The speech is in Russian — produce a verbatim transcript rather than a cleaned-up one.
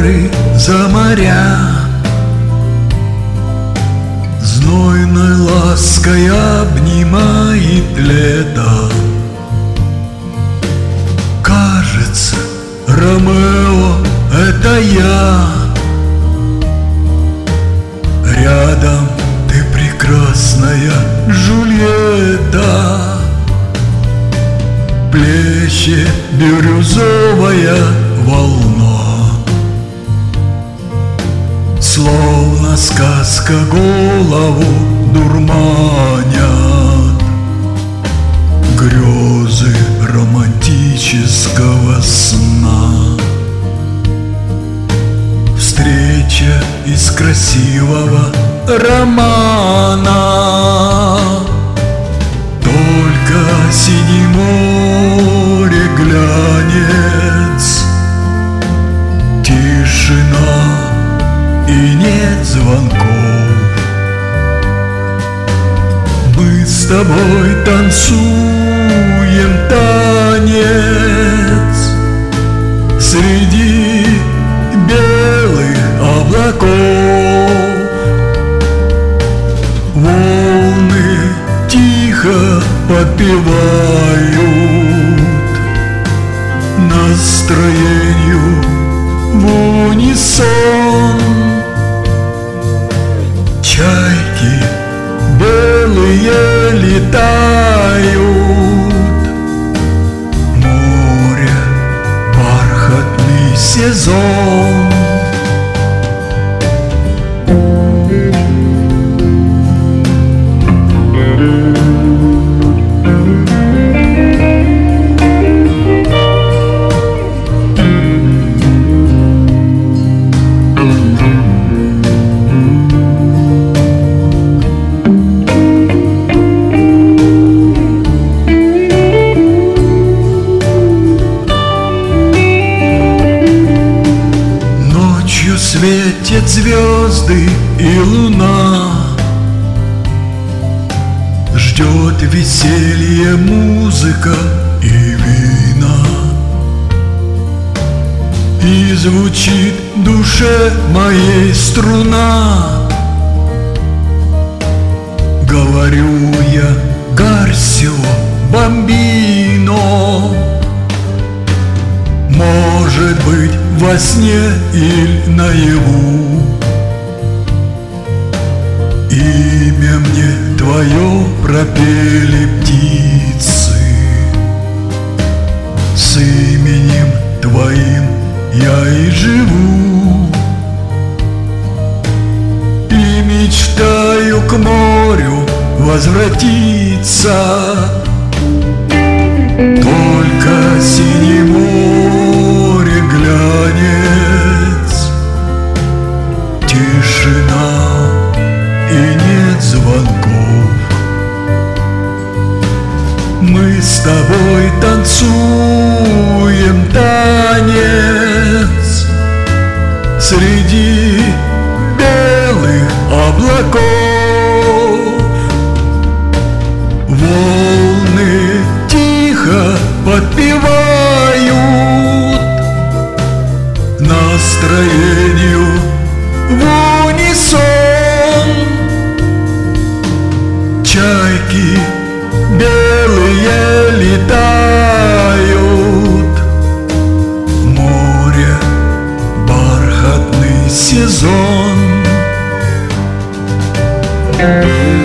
горы, за моря. Знойной лаской обнимает лето. Кажется, Ромео, это я. Рядом ты прекрасная Джульетта. Плещет бирюзовая волна, словно сказка голову дурманят. Грезы романтического сна. Встреча из красивого романа. Только синее море глянец, тишина и нет звонков. Мы с тобой танцуем танец среди белых облаков. Волны тихо подпевают настроению в унисон. Чайки белые летают, море бархатный сезон. Светят звезды и луна. Ждет веселье музыка и вина. И звучит в душе моей струна. Говорю я: Гарсио бамбино. Может быть, во сне или наяву имя мне твое пропели птицы. С именем твоим я и живу, и мечтаю к морю возвратиться. Только синее море глянец, тишина и нет звонков. Мы с тобой танцуем танец среди белых облаков. Волны тихо подпевают настроению в унисон. Чайки белые летают, море бархатный сезон.